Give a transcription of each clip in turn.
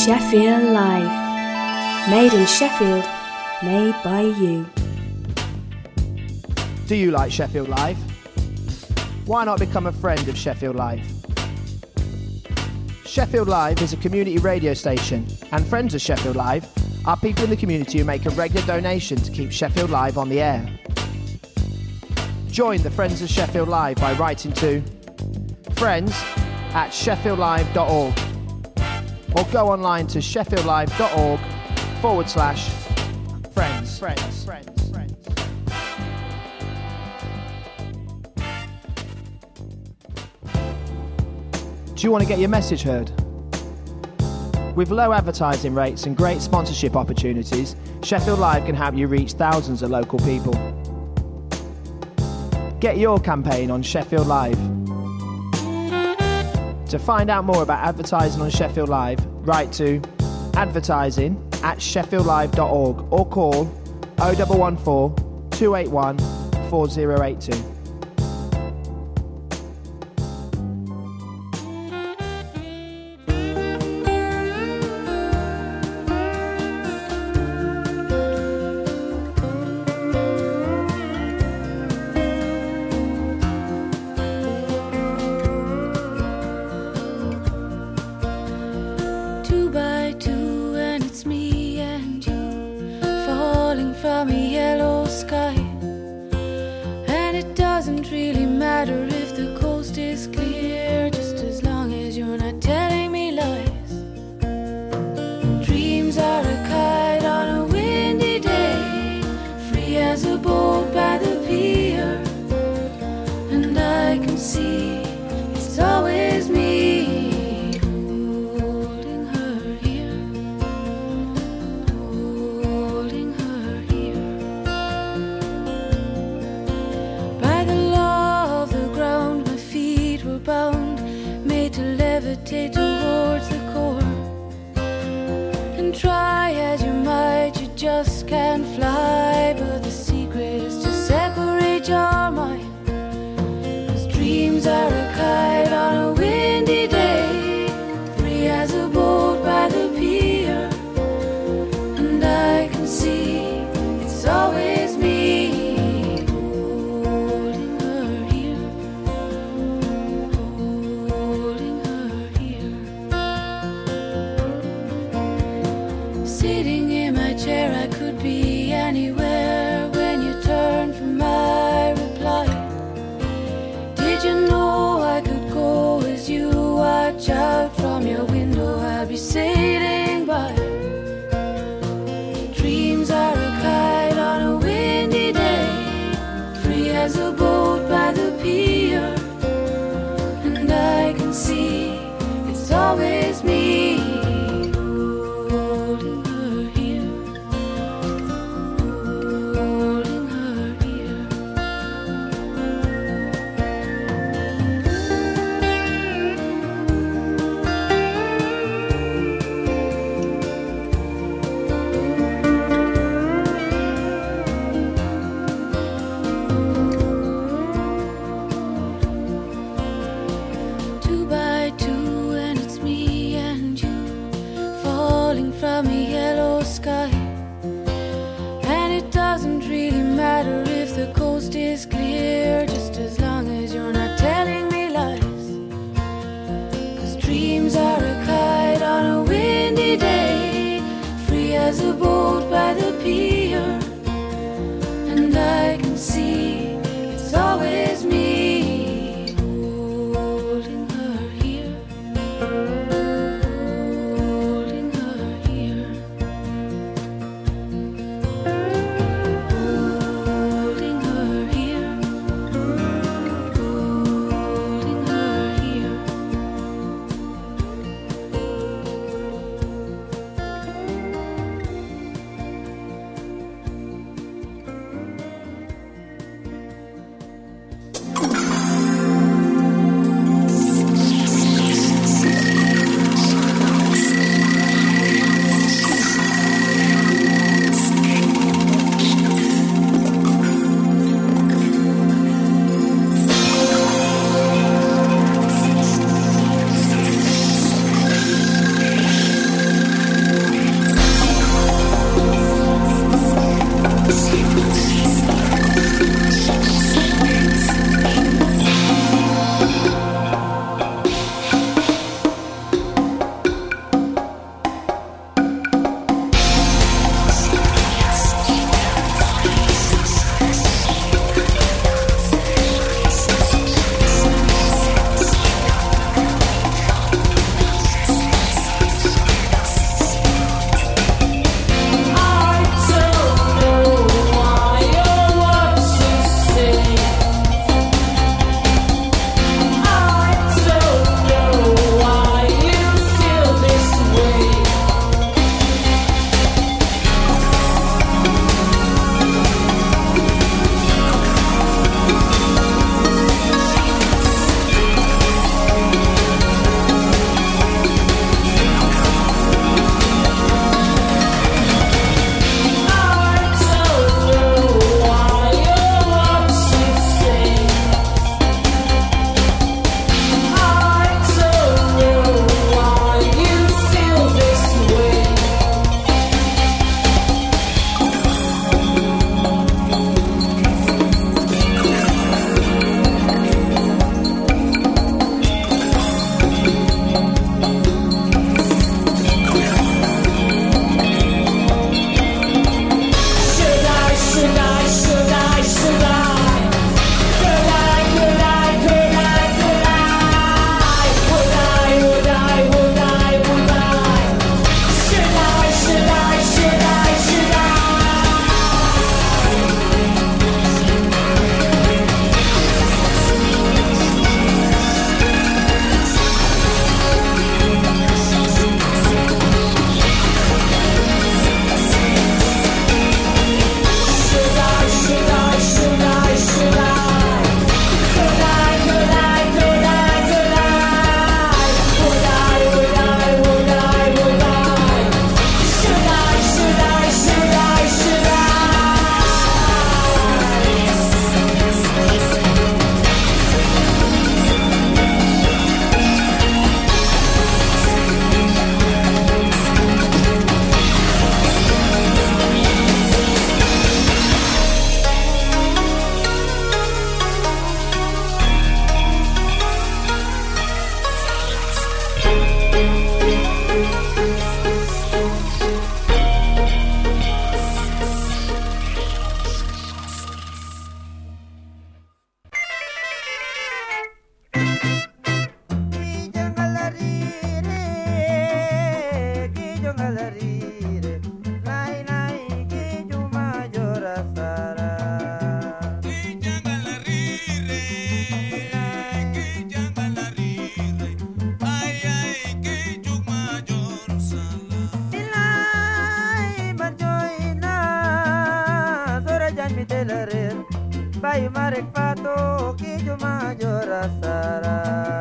Sheffield Live. Made in Sheffield, made by you. Do you like Sheffield Live? Why not become a friend of Sheffield Live? Sheffield Live is a community radio station, and friends of Sheffield Live are people in the community who make a regular donation to keep Sheffield Live on the air. Join the Friends of Sheffield Live by writing to friends@sheffieldlive.org or go online to sheffieldlive.org/friends. Do you want to get your message heard? With low advertising rates and great sponsorship opportunities, Sheffield Live can help you reach thousands of local people. Get your campaign on Sheffield Live. To find out more about advertising on Sheffield Live, write to advertising@sheffieldlive.org or call 0114 281 4082. marek fato ki juma jora sara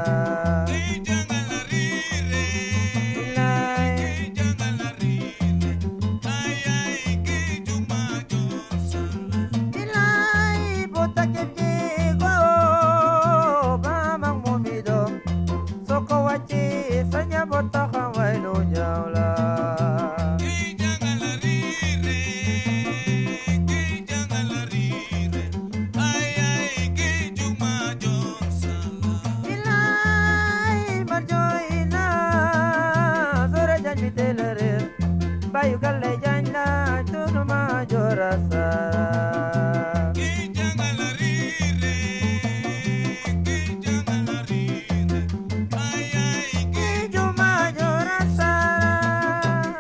Bayu galle janda tunu ma jora sara ki jangala rire ay ay ki juma jora sara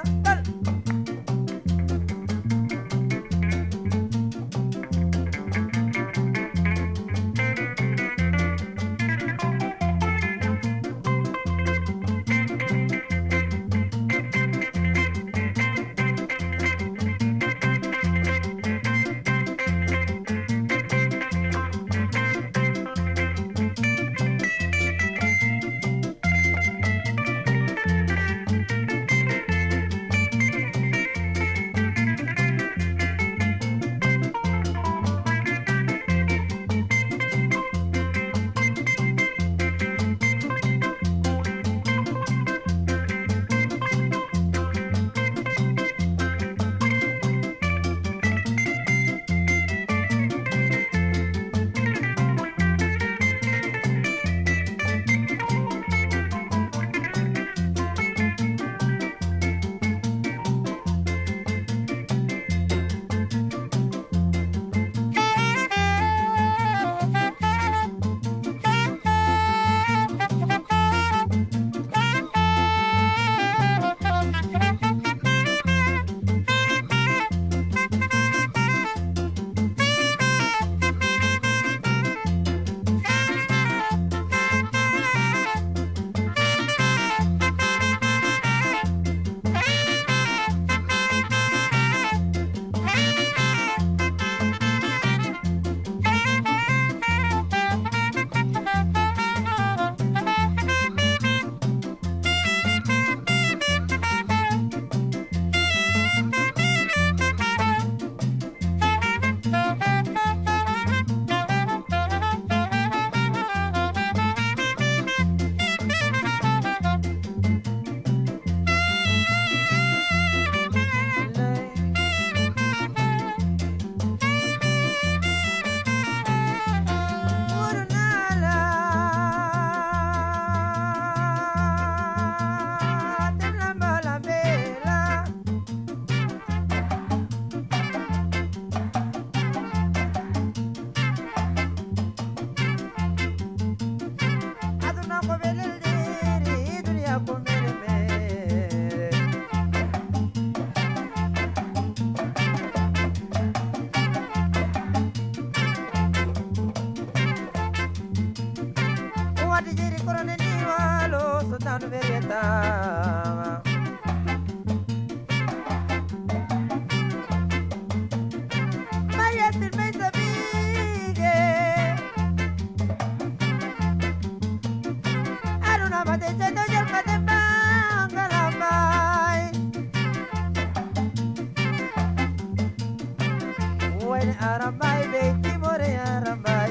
Arambai beki more arambai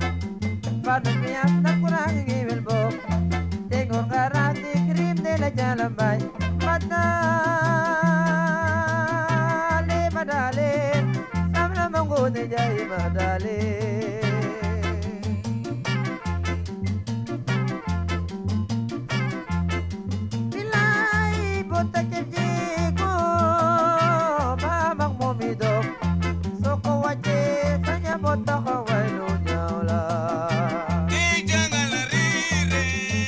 Padmi apna kurang ngibel bo Tengo garati krim de la jalambai Madale madale Samna mango de jai madale Bilai bota kejiko Mamang momido Soko waje sanya bota kawai no nyaula Ki jangala rire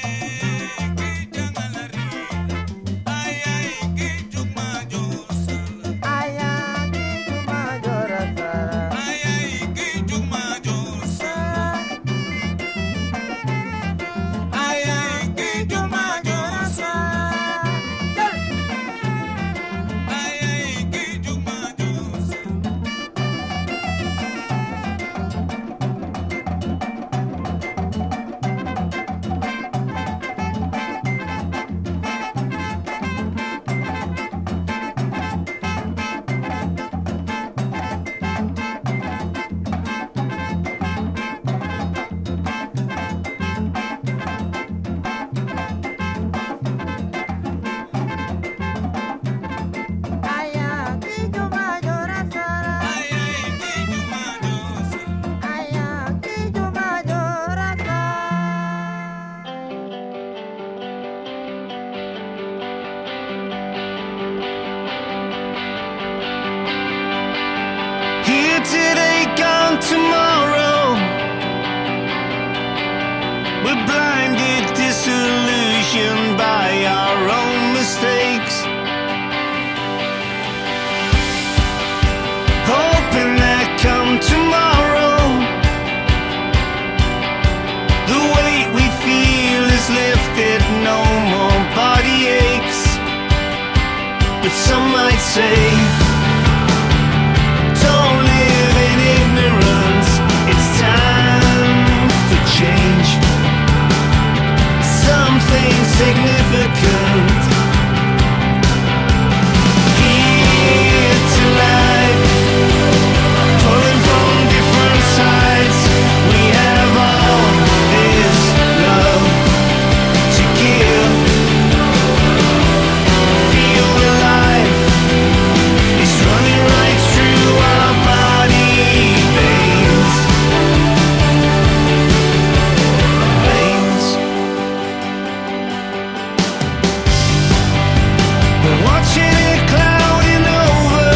Ay ay ki juma josala Ay ay ki juma jorasara Ay ay ki juma josala Ay ay ki juma josala but some might say, don't live in ignorance. It's time for change. Something significant. Here tonight, pulling from different sides, we have all this love to give. Feel the life is running right through our body veins. We're watching it clouding over,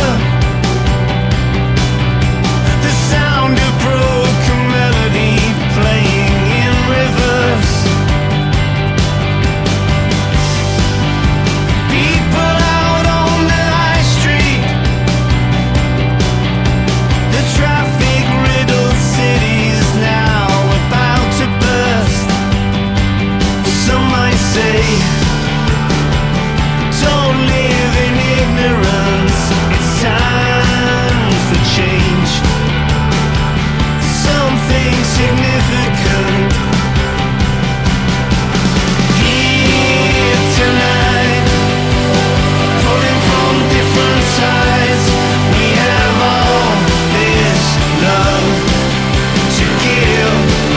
the sound of broken melody playing in reverse. People out on the high street, the traffic-riddled city's now about to burst. Some might say, don't live in ignorance. It's time for change. Something significant. Here tonight, pulling from different sides, we have all this love to give.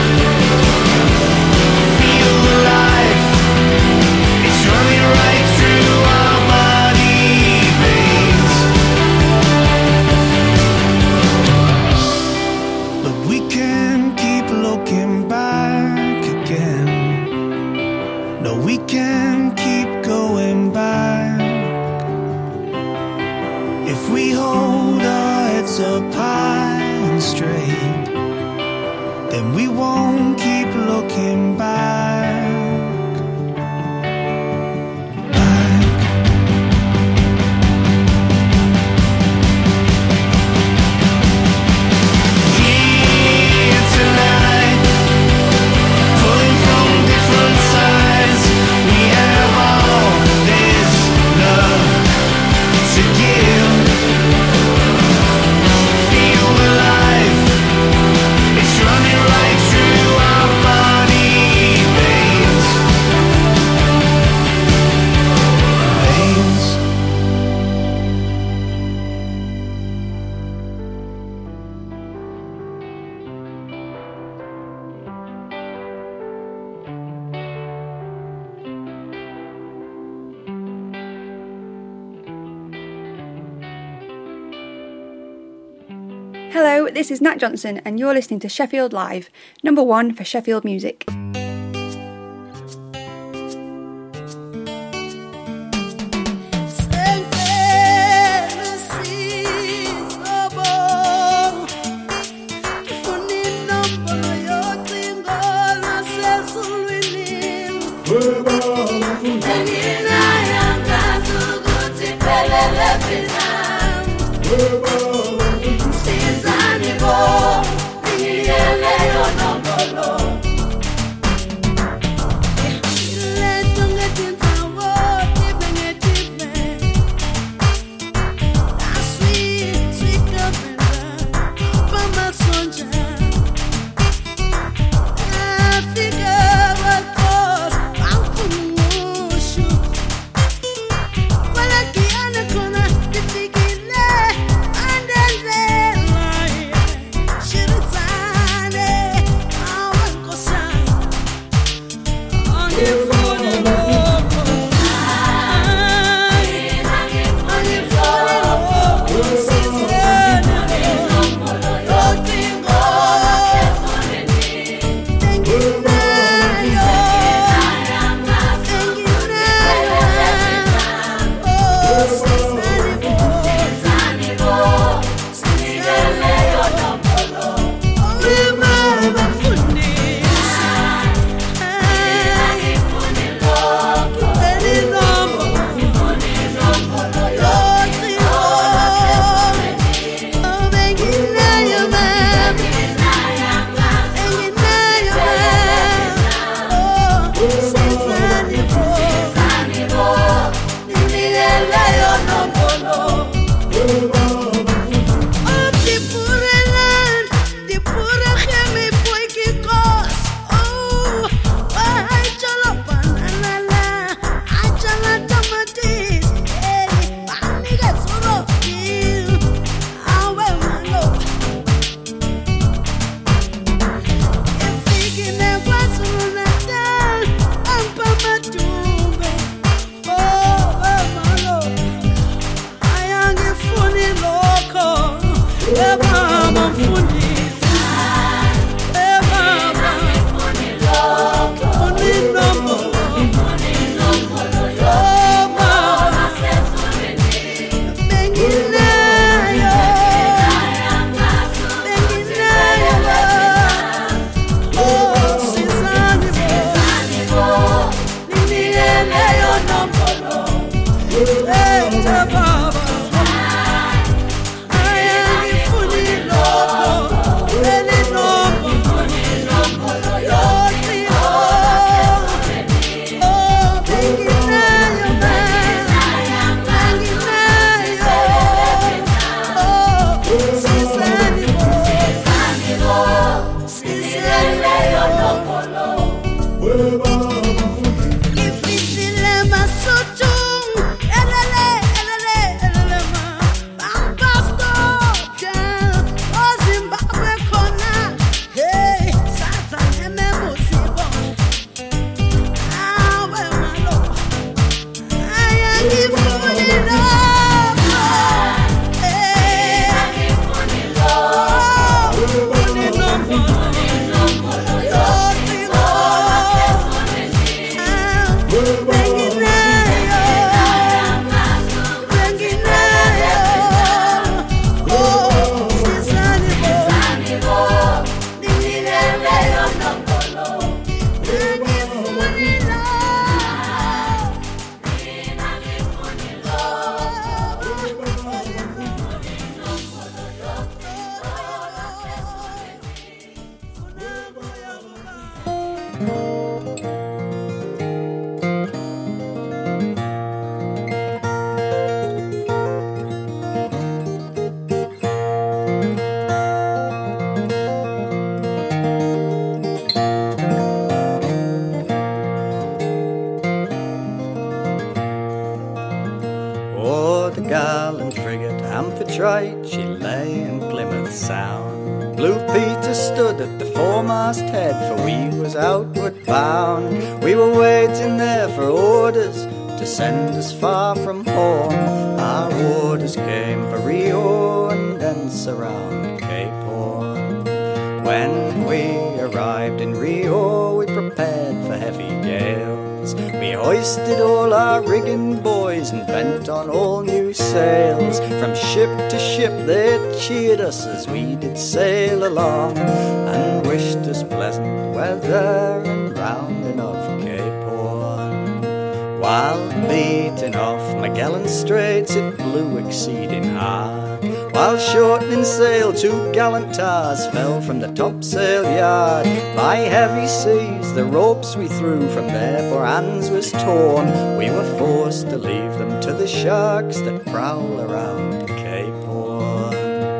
Feel the life, it's running right through our body veins. But we can't keep looking back again. No, we can't keep going back. If we hold our heads up high and straight, then we won't keep looking back. Here tonight, pulling from different sides, we have all this love to give. Feel the life, it's running right through our body veins. Hello, this is Nat Johnson and you're listening to Sheffield Live, number 1 for Sheffield music. Wala kiana kona, tifikile Amphitrite, she lay in Plymouth Sound. Blue Peter stood at the foremast head, for we was outward bound. We were waiting there for orders to send us far from home. Our orders came for Rio and thence around Cape Horn. When we arrived in Rio, we prepared for heavy gales. We hoisted all our rigging boys and bent on all new sails. From ship to ship they cheered us as we did sail along, and wished us pleasant weather and rounding of Cape Horn. While beating off Magellan Straits it blew exceeding hard, while shortening sail 2 gallant tars fell from the topsail yard. By heavy seas the ropes we threw from their poor hands was torn. We were forced to leave them to the sharks that prowl around Cape Horn.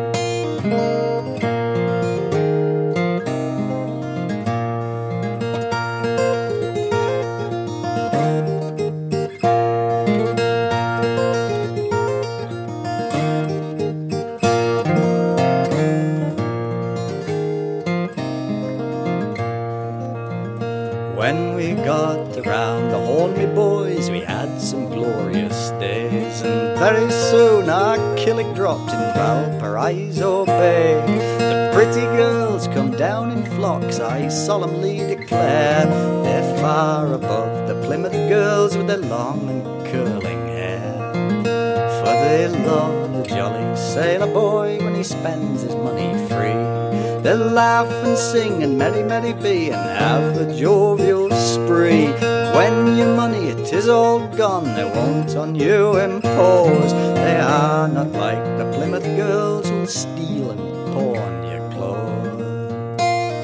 When we got around the Horn, me boys, we had some glorious days, and very soon our killick dropped in Valparaiso Bay. The pretty girls come down in flocks, I solemnly declare. They're far above the Plymouth girls with their long and curling hair, for they love the jolly sailor boy when he spends his money free. They'll laugh and sing and merry, merry be, and have a jovial spree. When your money it is all gone, they won't on you impose. They are not like the Plymouth girls who'll steal and pawn your clothes.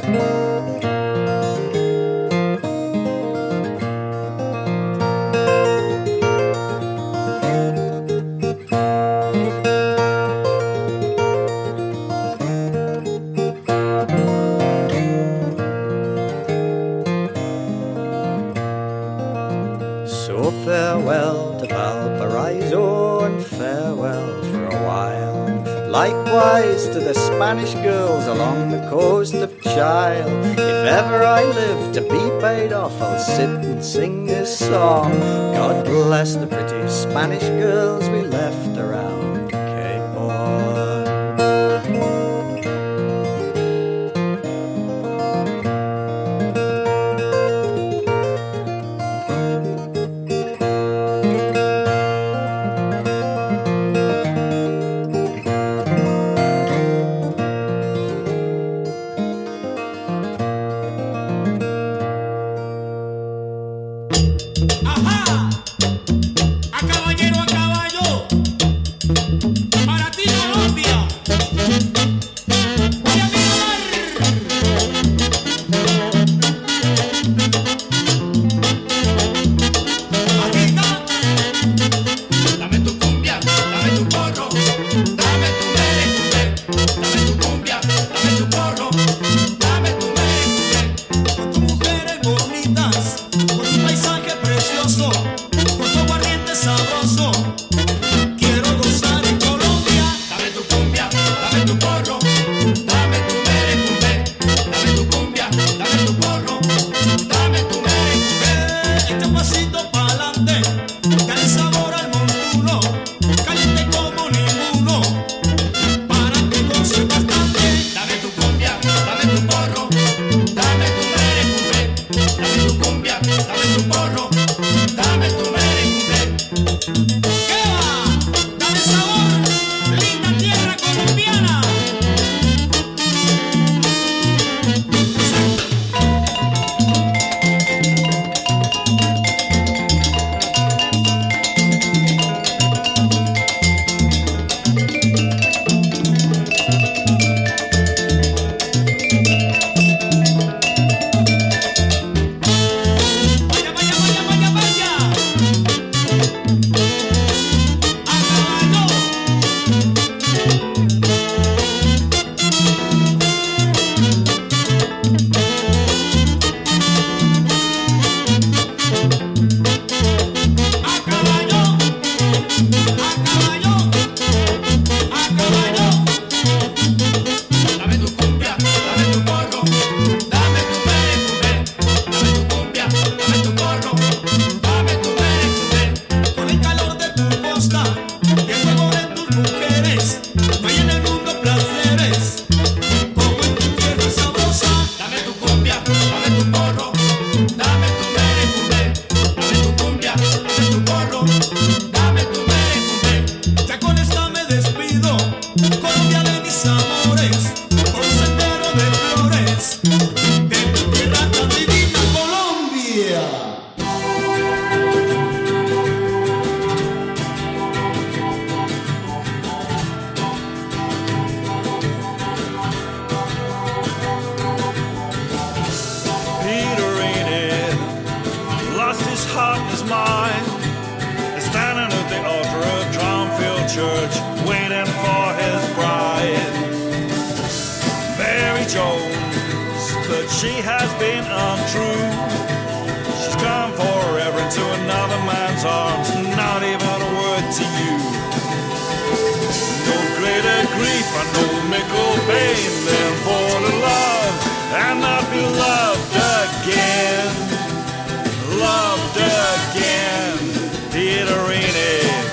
So farewell to Valparaiso and farewell for a while. Likewise to the Spanish girls along the coast of Chile. If ever I live to be paid off, I'll sit and sing this song. God bless the pretty Spanish girls we left around Cape Horn. Quiero gozar en Colombia. Dame tu cumbia, dame tu porro, dame tu merengue, dame tu cumbia, dame tu porro, dame tu merengue. Echa un pasito pa'lante, dale sabor al montuno, caliente como ninguno, para que goces bastante. Dame tu cumbia, dame tu porro, dame tu merengue, dame tu cumbia, dame tu porro, dame tu merengue. ¿Qué va? Dale sabor, linda tierra colombiana. Vaya, vaya, vaya, vaya, vaya. A caballo. A caballo. A caballo. A caballo. Dame tu cumbia, dame tu porro, dame tu merengue, dame tu cumbia, dame tu porro, dame tu merengue. Con el calor de tu costa y el fuego de tus mujeres, no hay en el mundo placeres como en tu tierra sabrosa. Dame tu cumbia, dame tu porro, dame tu merengue, dame tu cumbia, dame tu porro, dame tu merengue. Ya con esta me despido, Colombia de mis amores, por un sendero de flores, de tu tierra tan divina, Colombia. Peter Enid lost his heart and his mind, standing at the altar of Drumfield Church, waiting for his bride, Mary Jones. But she has been untrue. She's gone forever into another man's arms, not even a word to you. No greater grief or no mickle pain than for to love and not be loved again. Loved again, Peter Enid.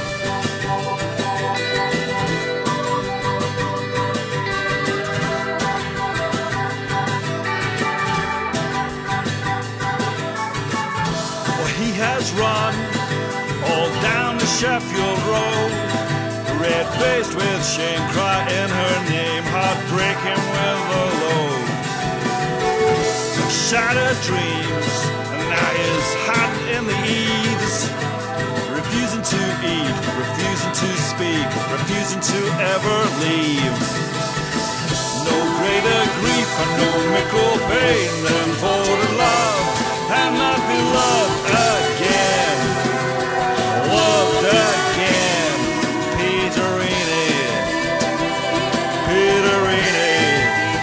Well, he has run all down the Sheffield Road, red-faced with shame, crying her name, heartbreaking with a load. Shattered dreams, and now he's hot in the eaves, refusing to eat, refusing to speak, refusing to ever leave. No greater grief and no mickle pain than for to love and not be loved again. Loved again, Peter Enid. Peter Enid.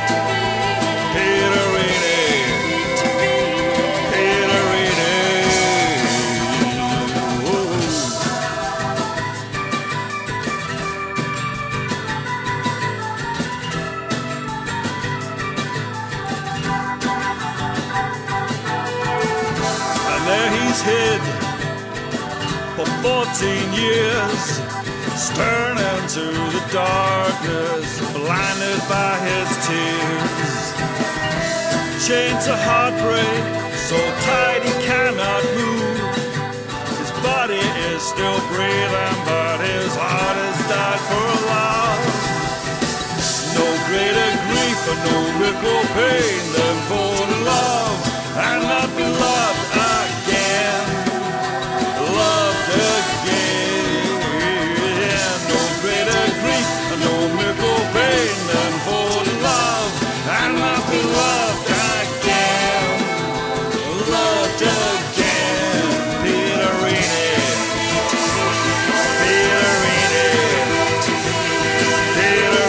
Peter Enid. Peter Enid. And there he's hid for 14 years, staring into the darkness, blinded by his tears. Chained to heartbreak, so tight he cannot move. His body is still breathing, but his heart has died for love. No greater grief or no mickle pain than for to love and not be loved again. Loved again. No greater grief and no mickle pain than for to love and not be loved again. Loved again. Peter Enid. Peter Enid. Peter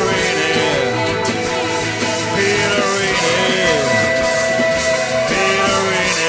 Enid. Peter Enid. Peter Enid.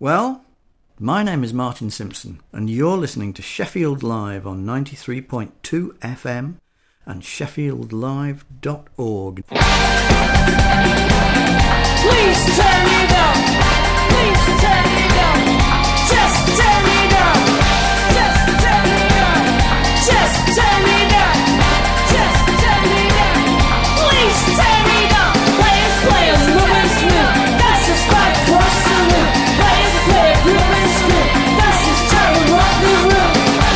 Well, my name is Martin Simpson, and you're listening to Sheffield Live on 93.2 FM and sheffieldlive.org. Please turn it up. Please turn it up. Just turn it up. Just turn it up. Just turn it up. Just turn it up. Please turn it up. Players, players, moving smooth. That's the spot across the room. Players, players, moving smooth. That's the start of rock the room.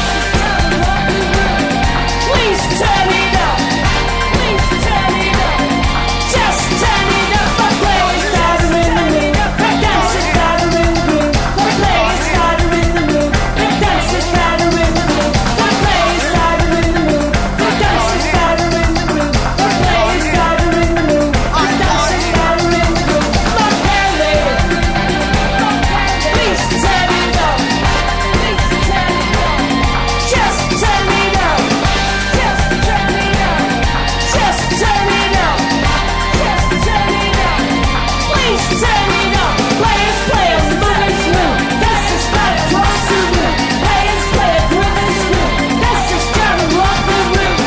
Please turn it up. Please turn it up. Just turn it up. The players start in the mood. The dancers start in the mood. The players start in the mood. The dancers start in the mood. The players start in the mood. The dancers start in the mood. The players start in the mood. The dancers start in the mood. Look here, lady. Please turn it up. Please turn it up. Just turn it up. Just turn it up. Just turn it up. Just turn it up. Please turn it up. Players, players, moving smooth. That's the spot across the room. Players, players, moving smooth. That's the start of rock the room.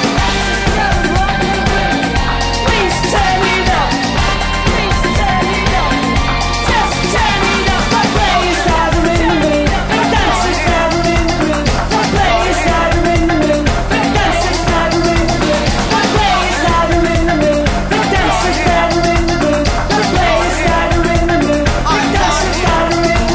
Please turn it up. Please turn it up. Just turn it up. The players start in the mood. The dancers start in the mood. The players start in the mood. The dancers start in the mood. The players start in the mood. The dancers start in the mood. The players start in the mood. The dancers start in the mood.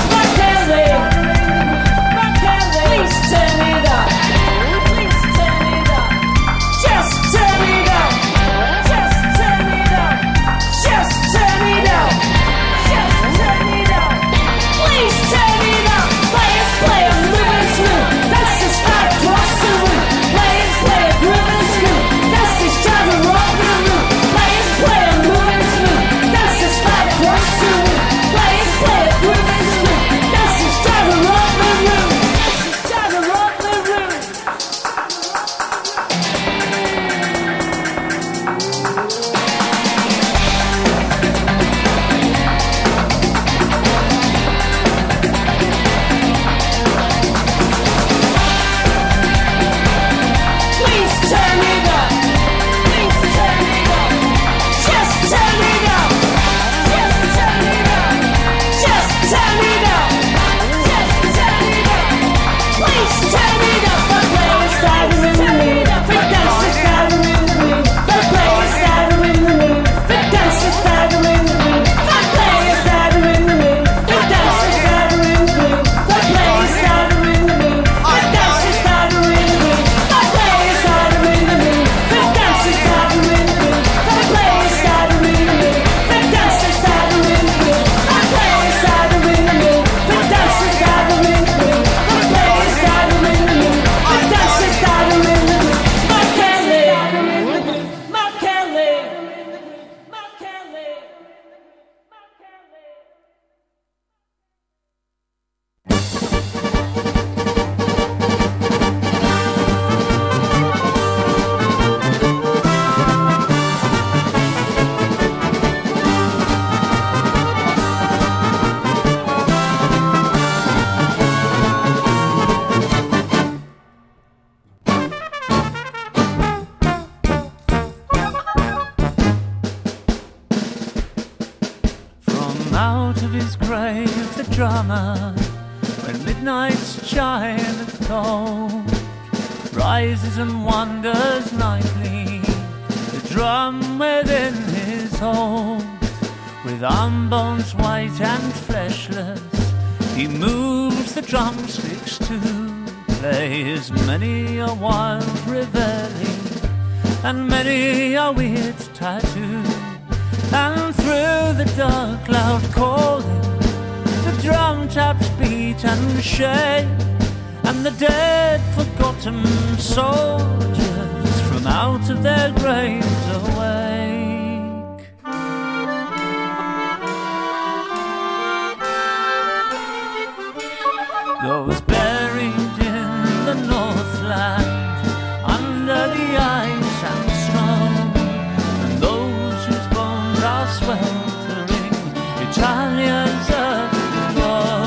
Please turn it up. Please turn it up. Just turn it up. Just turn it up. Just turn it up. Just turn it up. Please turn it up. Players, players, moving smooth. That's the spot across the room. Players, players, moving smooth. That's the start of rock the room. Players, players, moving smooth. That's the spot across the room. Players, players, moving smooth. That's the start of rock the room. Start of rock the room. Please turn it up. Please turn it up. Just turn it up. Just turn it up. Just turn it up. Just turn it up. Please turn it up. The players start in the mood. The dancers start in the mood. The players start in the mood. The dancers start in the mood. The players start in the mood. The dancers start in the mood. The players start in the mood. The dancers start in the mood. The players start in the mood. The dancers start in the mood. The players start in the mood. The dancers start in the mood. The players start in the mood. The dancers start in the mood. The players start in the mood. The dancers start in the mood. Mark Kelly. Mark Kelly. Mark Kelly. Mark Kelly. From out of his grave the drummer, when midnight's chime hath tolled, rises and wanders nightly, the drum within his hold. With arm bones white and fleshless, he moves the drumsticks to play his many a wild reveille and many a weird tattoo. And through the dark loud calling, the drum taps beat and shake, and the dead forgotten soldiers from out of their graves awake. Those buried in the Northland under the ice and snow, and those whose bones are sweltering Italia's earth glow.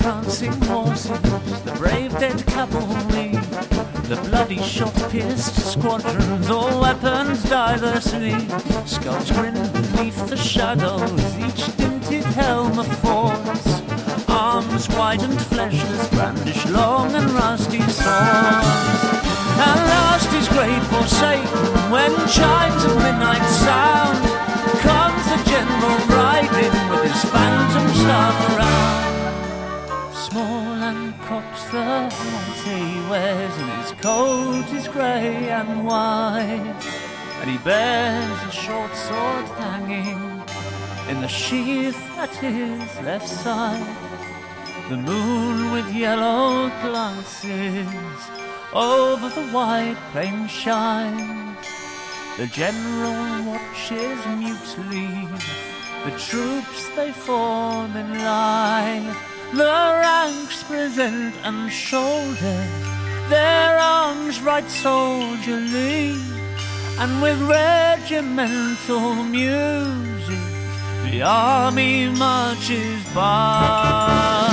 prancing horses, the brave dead cavalry, the bloody shot-pierced squadrons, all weapons diversely, skulls grin beneath the shadows, each dinted helm affords arms wide and fleshless, brandish long and rusty swords. And last his grave forsaken, when chimes of midnight sound, comes the general riding with his phantom staff around. Small and cocked the hat he wears, and his coat is grey and white, and he bears a short sword hanging in the sheath at his left side. The moon with yellow glances over the wide plain shines. The general watches mutely, the troops they form in line. The ranks present and shoulder their arms right soldierly, and with regimental music the army marches by.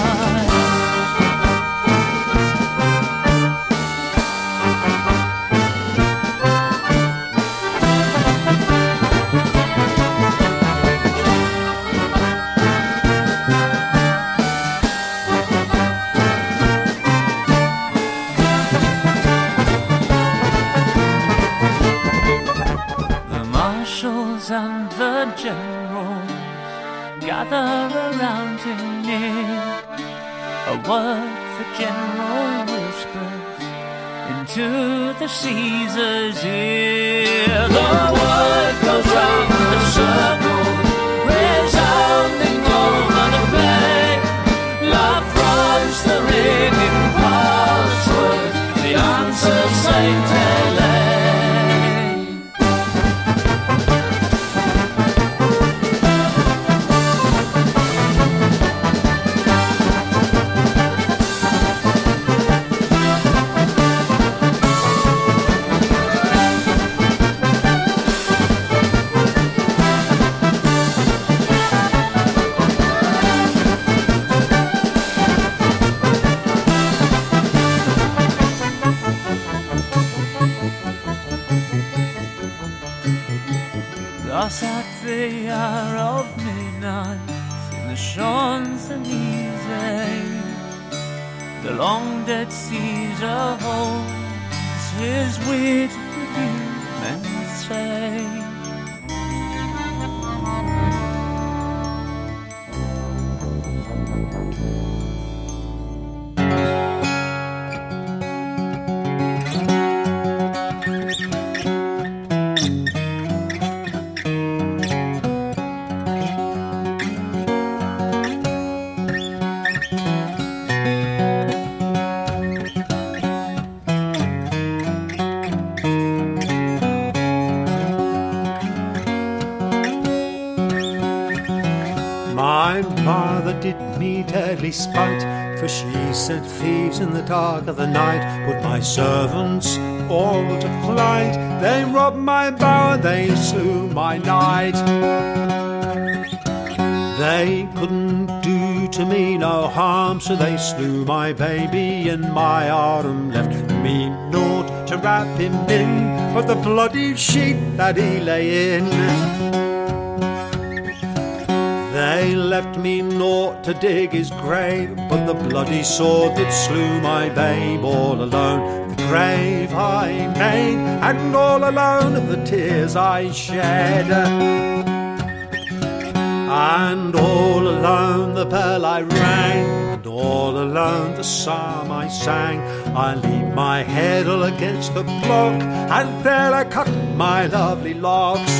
And the generals gather around him near. A word the general whispers into the Caesar's ear. The word goes round the circle, resounding over the plain. La France, the ringing password, the answer Saint Helene. Thus at the hour of midnight in the Champs-Élysées, the long dead Caesar holds his weird review, men say. Deadly spite, for she sent thieves in the dark of the night, put my servants all to flight. They robbed my bower, they slew my knight. They couldn't do to me no harm, so they slew my baby in my arm, left me naught to wrap him in but the bloody sheet that he lay in. They left me naught to dig his grave but the bloody sword that slew my babe. All alone the grave I made, and all alone the tears I shed, and all alone the bell I rang, and all alone the psalm I sang. I leaned my head all against the block, and there I cut my lovely locks.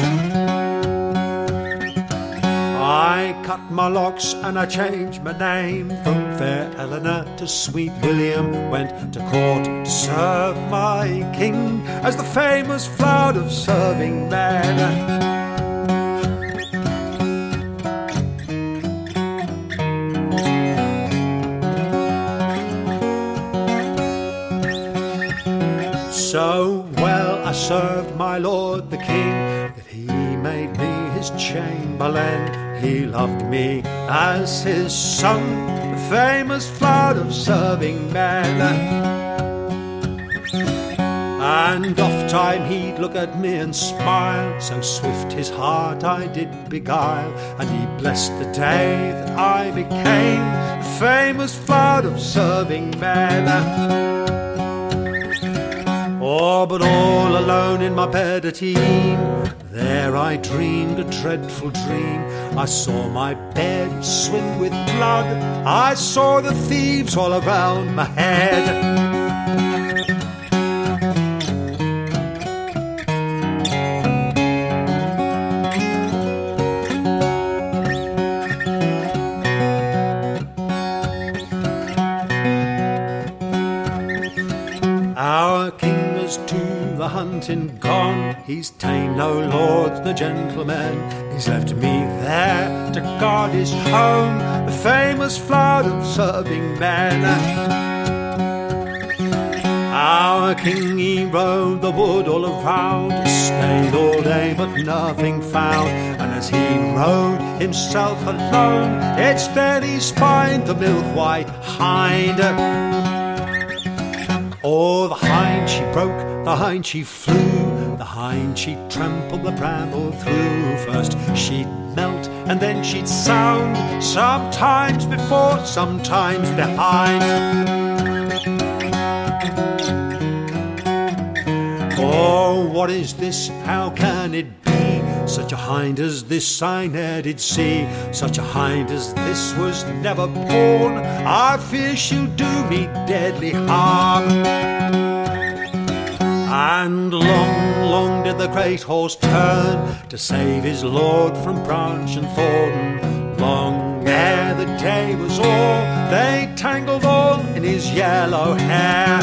I cut my locks and I changed my name from fair Eleanor to sweet William. Went to court to serve my king as the famous flood of serving men. So well I served my lord the king that he made me his chamberlain. he loved me as his son, the famous flood of serving men. And oft time he'd look at me and smile, so swift his heart I did beguile, and he blessed the day that I became the famous flood of serving men. Oh, but all alone in my bed at e'en, there I dreamed a dreadful dream. I saw my bed swim with blood, I saw the thieves all around my head. Our king is to the hunting gone, he's ta'en no lords nor gentlemen, he's left me there to guard his home, the famous flood of serving men. Our king he rode the wood all around, stayed all day but nothing found, and as he rode himself alone, it's then he spied the milk-white hind. Oh, the hind she broke, the hind she flew, the hind she trampled the bramble through. First she'd melt and then she'd sound, sometimes before, sometimes behind. Oh, what is this? How can it be? Such a hind as this I ne'er did see. Such a hind as this was never born. I fear she'll do me deadly harm. And long, long did the great horse turn to save his lord from branch and thorn. Long ere the day was o'er, they tangled all in his yellow hair.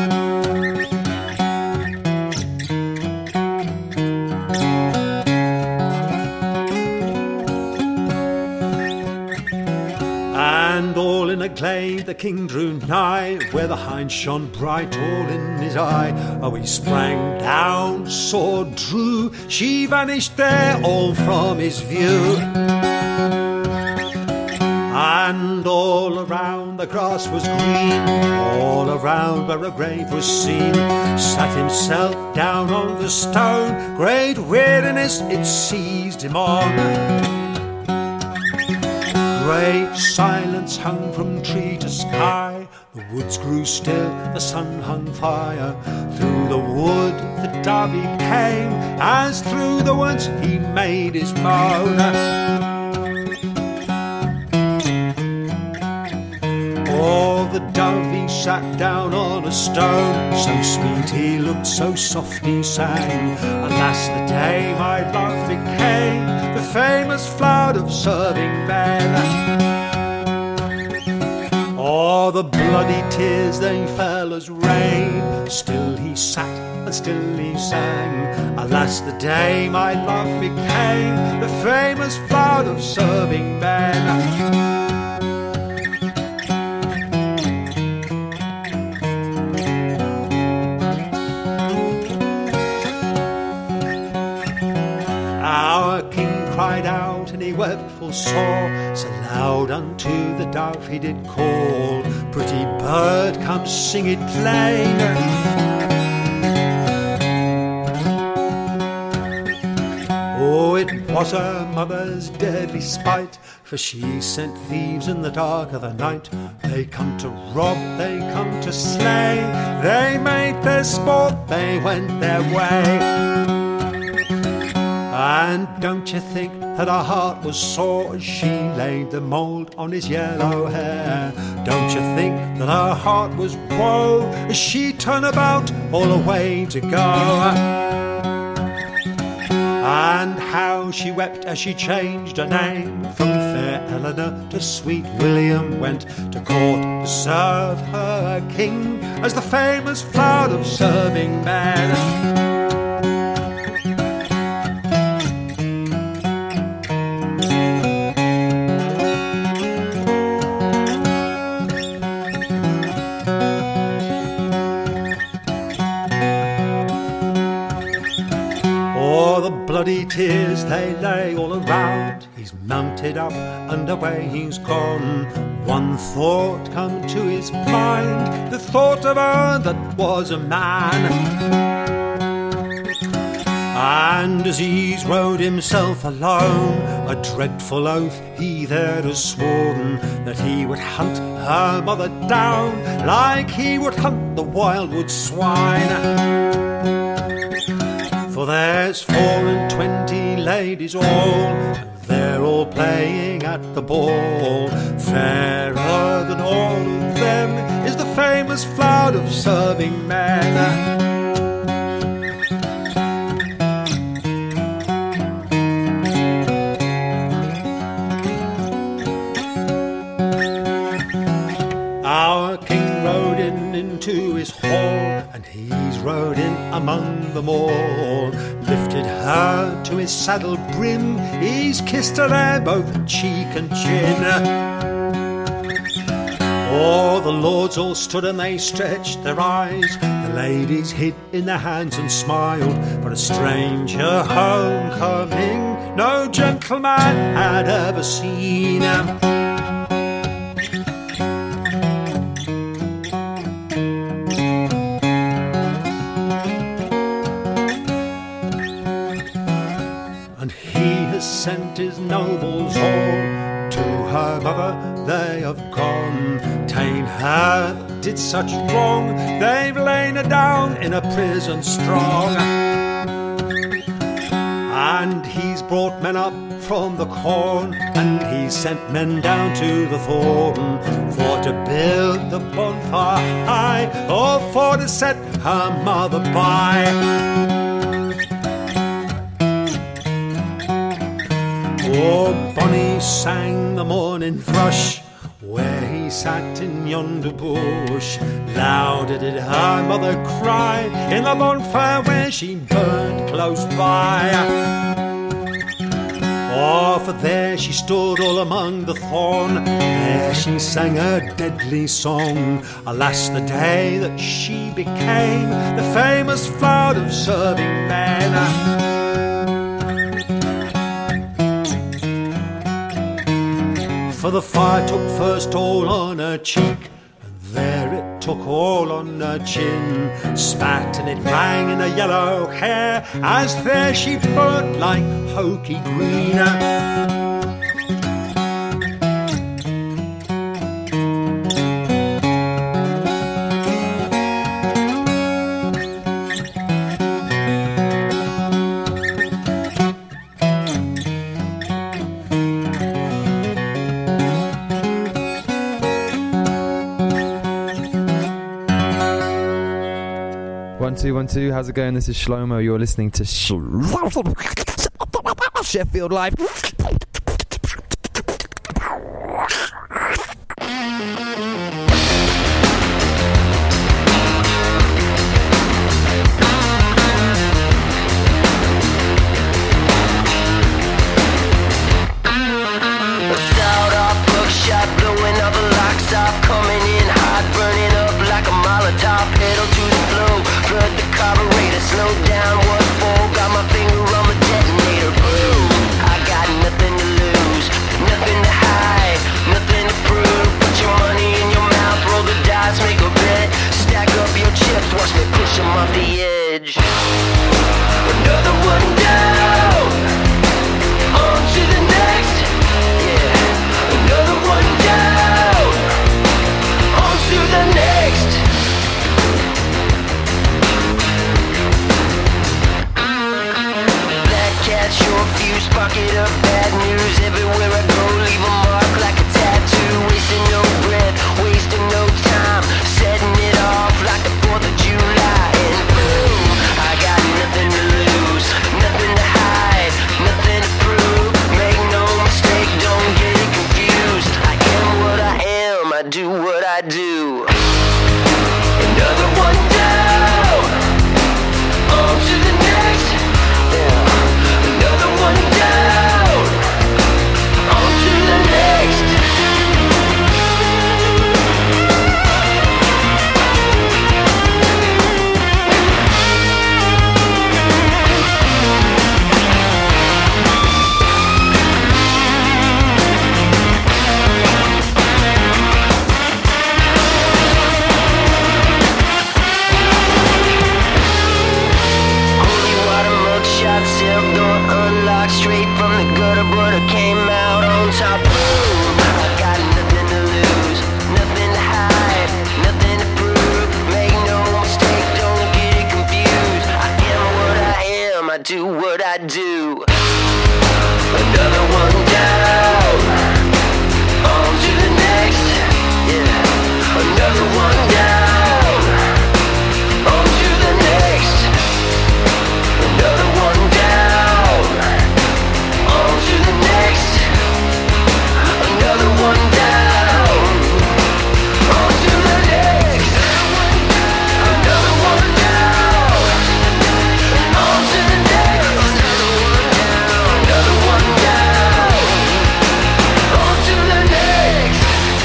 And all in a glade the king drew nigh, where the hind shone bright all in his eye. Oh, he sprang down, sword drew, she vanished there all from his view. And all around the grass was green, all around where a grave was seen, sat himself down on the stone, great weariness it seized him on. Great silence hung from tree to sky, the woods grew still, the sun hung fire. Through the wood the dove he came, as through the woods he made his moan. Oh, the dove he sat down on a stone, so sweet he looked, so soft he sang. Alas, the day my love became the famous flood of serving men. Oh, the bloody tears they fell as rain, still he sat and still he sang. Alas, the day my love became the famous flood of serving men. Our king cried out and he wept full sore, so loud unto the dove he did call, pretty bird, come sing it plain. Oh, it was her mother's deadly spite, for she sent thieves in the dark of the night. They come to rob, they come to slay, they made their sport, they went their way. And don't you think that her heart was sore as she laid the mould on his yellow hair? Don't you think that her heart was woe as she turned about all away to go? And how she wept as she changed her name from fair Eleanor to sweet William, went to court to serve her king as the famous flood of serving men. Bloody tears they lay all around. He's mounted up and away he's gone. One thought come to his mind, the thought of her that was a man. And as he's rode himself alone, a dreadful oath he there has sworn, that he would hunt her mother down like he would hunt the wildwood swine. For there's 24 ladies all, and they're all playing at the ball. Fairer than all of them is the famous Flout of Serving Men. Our king rode into his hall, and he's rode in among them all. Lifted her to his saddle brim, he's kissed her there both cheek and chin. Oh, the lords all stood and they stretched their eyes, the ladies hid in their hands and smiled. For a stranger homecoming no gentleman had ever seen. Sent his nobles all to her mother, they have gone. Ta'en her that did such wrong, they've lain her down in a prison strong. And he's brought men up from the corn, and he sent men down to the thorn, for to build the bonfire high, or for to set her mother by. Oh, Bonnie sang the morning thrush, where he sat in yonder bush. Louder did her mother cry, in the bonfire where she burned close by. Oh, for there she stood all among the thorn, there she sang a deadly song. Alas, the day that she became the famous Flout of Serving Men. For the fire took first all on her cheek, and there it took all on her chin. Spat and it rang in her yellow hair, as there she burnt like hokey green. One, two. How's it going? This is Shlomo. You're listening to Sheffield Live. Slow down, what for? Got my finger on the detonator. Boom! I got nothing to lose, nothing to hide, nothing to prove. Put your money in your mouth, roll the dice, make a bet. Stack up your chips, watch me push them off the edge. Another one down, on to the next. Yeah, another one down, on to the next. Catch your fuse, pocket up bad news. Everywhere I go, leave a mark like a tattoo. Wasting no breath, wasting no time, setting it off like the 4th of July. And boom, I got nothing to lose, nothing to hide, nothing to prove. Make no mistake, don't get it confused. I am what I am, I do what I do. Another one down, on to the next. Another one down, on to the next. start straight from the gutter, but I came out on top. Boom, I got nothing to lose, nothing to hide, nothing to prove. Make no mistake, don't get it confused. I am what I am, I do what I do. Another one down, on to the next, yeah. Another one down, on to the next. Another one down, on to the next. Another one down, on to the next. Another one down, on to the next. Another one down, on to the next.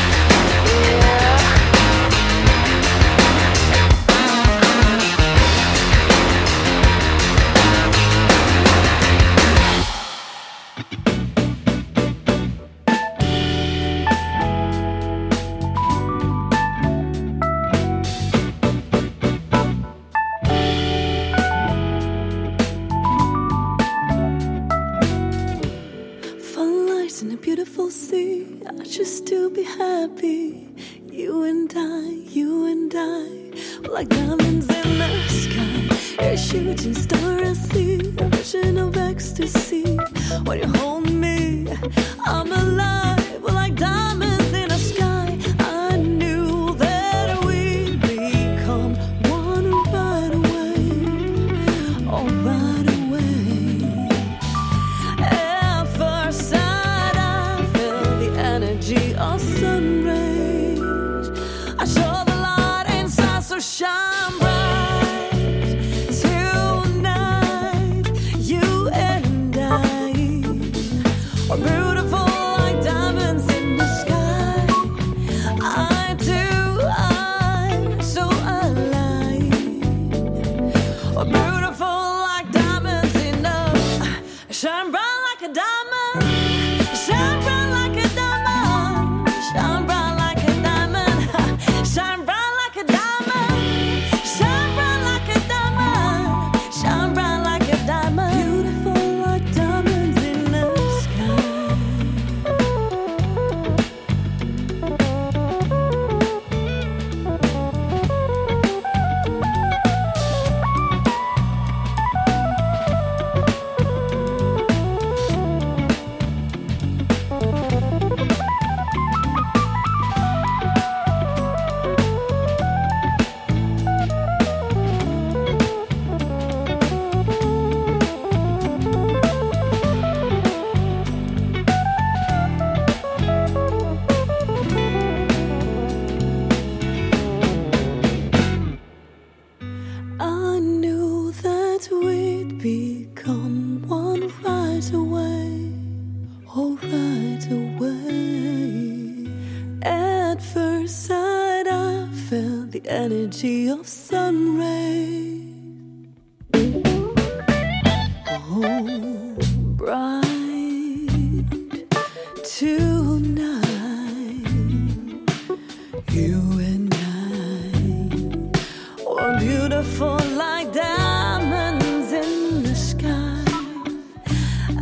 Fun lights in a beautiful sea. I should still be happy. You and I, like diamonds in the sky. You're a shooting star I see, a vision of ecstasy. When you hold me, I'm alive, like diamonds in the sky. I knew that we'd become one right away, oh right away. At first sight, I felt the energy of sun rays. I saw the light inside, so shine bright. Tonight, you and I are beautiful like diamonds in the sky. I do, I'm so alive. Are beautiful like diamonds in the shine bright like a diamond. Shine bright like a diamond. Shine bright like a diamond. Shine bright like a diamond. Shine bright like a diamond. Shine bright like a diamond. Beautiful like diamonds in the sky. I knew that we'd become one right away, oh right away. At first sight, I felt the energy of sun rays. Oh, bright too.